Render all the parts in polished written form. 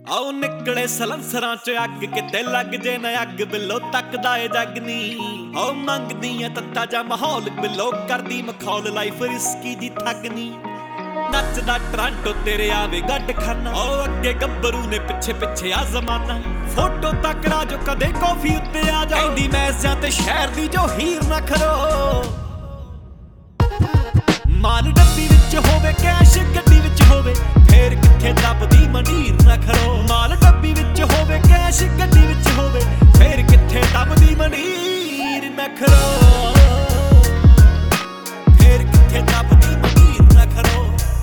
ਆਓ ਨਿਕਲੇ ਸਲੰਸਰਾਂ ਚ ਅੱਗ ਕਿਤੇ ਲੱਗ ਜੇ ਨਾ ਅੱਗ ਬਿੱਲੋ ਤੱਕਦਾ ਏ ਜੱਗ ਨੀ। ਆਓ ਮੰਗਦੀਆਂ ਤੱਤਾ ਜਾ ਮਾਹੌਲ ਬਿੱਲੋ ਕਰਦੀ ਮਖੌਲ ਲਾਈਫ ਰਿਸਕੀ ਦੀ ਠੱਗ ਨੀ। ਨੱਚਦਾ ਟਰਾਂਟੋ ਤੇਰੇ ਆਵੇ ਗੱਡ ਖਾਨਾ ਆਓ ਅੱਗੇ ਗੱਭਰੂ ਨੇ ਪਿੱਛੇ ਪਿੱਛੇ ਆ ਜ਼ਮਾਨਾ। ਫੋਟੋ ਤੱਕੜਾ ਜੋ ਕਦੇ ਕਾਫੀ ਉੱਤੇ ਆ ਜਾਂਦੀ ਮੈਸਿਆਂ ਤੇ ਸ਼ਹਿਰ ਦੀ ਜੋ ਹੀਰ ਨਾ ਖਰੋ। ਮਾਲ ਡੱਬੀ ਵਿੱਚ ਹੋਵੇ ਕੈਸ਼ ਗੱਡੀ ਵਿੱਚ ਹੋਵੇ ਫੇਰ ਕਿੱਥੇ ਦੱਬਦੀ ਮੰਡੀਰ ਨਾ ਖਰੋ। ਮਾਲ ਡੱਬੀ ਵਿੱਚ ਹੋਵੇ ਕੈਸ਼ ਗੱਡੀ ਵਿੱਚ ਹੋਵੇ ਫੇਰ ਕਿੱਥੇ ਦੱਬਦੀ ਮੰਡੀਰ ਨਾ ਖਰੋ। ਫੇਰ ਕਿੱਥੇ ਦੱਬਦੀ ਮੰਡੀਰ ਨਾ ਖਰੋ।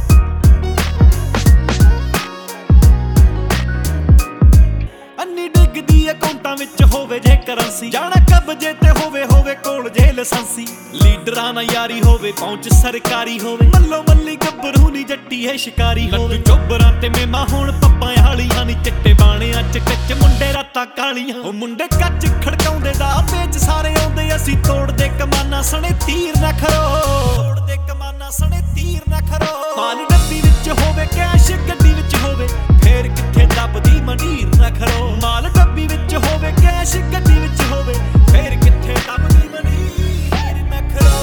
ਅੰਨੀ ਡਿੱਗਦੀ ਅਕਾਊਂਟਾਂ ਵਿੱਚ ਹੋਵੇ ਜੇ ਕਰੰਸੀ ਜਾਣਾ ਕਬਜੇ ਤੇ ਹੋਵੇ ਕੋਲ ਜੇ ਲਾਇਸੈਂਸੀ। ਲੀਡਰਾਂ ਨਾਲ ਯਾਰੀ ਹੋਵੇ ਪਹੁੰਚ ਸਰਕਾਰੀ ਹੋਵੇ ਮੱਲੋ ਮੱਲੀ ਗੱਭਰੂ ਨੀ ਜੱਟੀ ਹੈ ਸ਼ਿਕਾਰੀ ਹੋਵੇ। ਚੋਬਰਾਂ ਤੇ ਮੇਮਾ ਹੁਣ ਪੱਪਾਂ ਹਾਲੀਆਂ ਨੀ ਚਿੱਟੇ ਬਾਣਿਆਂ ਚ ਕੱਚ ਮੁੰਡੇ ਰਾਤਾਂ ਕਾਲੀਆਂ। ਉਹ ਮੁੰਡੇ ਕੱਚ ਖੜਕਾਉਂਦੇ ਦਾ ਵੇਚ ਸਾਰੇ ਆਉਂਦੇ ਅਸੀਂ ਤੋੜਦੇ ਕਮਾਨਾਂ ਸਣੇ ਤੀਰ ਨਾ ਖਰੋ। ਤੋੜਦੇ ਕਮਾਨਾਂ ਸਣੇ ਤੀਰ ਨਾ ਖਰੋ। ਮਾਲ ਡੱਬੀ ਵਿੱਚ ਹੋਵੇ ਕੈਸ਼ ਗੱਡੀ ਵਿੱਚ ਹੋਵੇ ਫੇਰ ਕਿੱਥੇ ਦੱਬਦੀ ਮੰਡੀਰ ਨਾ ਖਰੋ। ਮਾਲ ਡੱਬੀ ਵਿੱਚ ਹੋਵੇ ਕੈਸ਼ ਗੱਡੀ ਵਿੱਚ ਹੋਵੇ ਫੇਰ ਕਿੱਥੇ ਦੱਬਦੀ ਮੰਡੀਰ ਨਾ ਖਰੋ।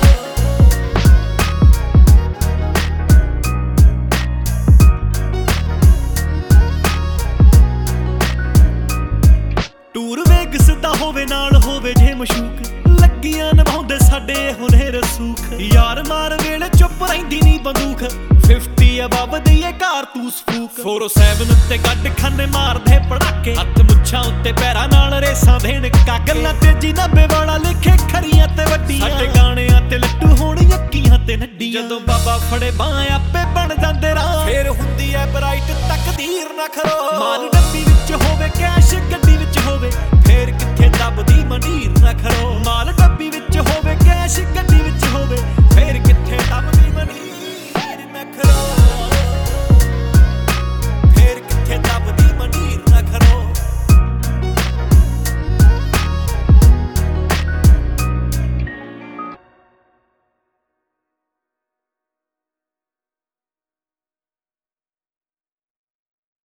ਟੂਰ ਵੇਗਸ ਦਾ ਹੋਵੇ ਨਾਲ ਹੋਵੇ ਜੇ ਮਸ਼ੂਕ ਲੱਗੀਆਂ ਨਿਭਾਉਂਦੇ ਸਾਡੇ ਹੁਨੇ ਰਸੂਖ। ਯਾਰ ਮਾਰ ਵੇਲੇ ਚੁੱਪ ਰਹਿੰਦੀ ਨੀ ਬੰਦੂਕ 50 ਅਬਵ ਦਈਏ ਕਾਰਤੂਸ ਫੂਕ। 407 ਉੱਤੇ ਗੱਡ ਖਾਨੇ ਮਾਰਦੇ ਪੜਾਕੇ ਹੱਥ ਮੁੱਛਾਂ ਉੱਤੇ ਪੈਰਾਂ ਨਾਲ ਰੇਸਾਂ ਦੇਣ ਗੱਲਾਂ ਤੇਜੀ 90 ਵਾਲਾ ਲਿਖੇ ਖਰੀਆਂ ਤੇ ਵੱਡੀਆਂ। ਸਾਡੇ ਗਾਣਿਆਂ ਤੇ ਲੱਟੂ ਹੋਣ ਯੱਕੀਆਂ ਤੇ ਨੱਡੀਆਂ। ਜਦੋਂ ਬਾਬਾ ਫੜੇ ਬਾਹ ਆਪੇ ਬਣ ਜਾਂਦੇ ਰਾਹ ਫੇਰ ਹੁੰਦੀ ਐ ਬਰਾਈਟ ਤਕਦੀਰ ਨਾ ਖਰੋ। ਮਾਲ ਡੱਬੀ ਵਿੱਚ ਹੋਵੇ ਕੈਸ਼ ਗੱਡੀ ਵਿੱਚ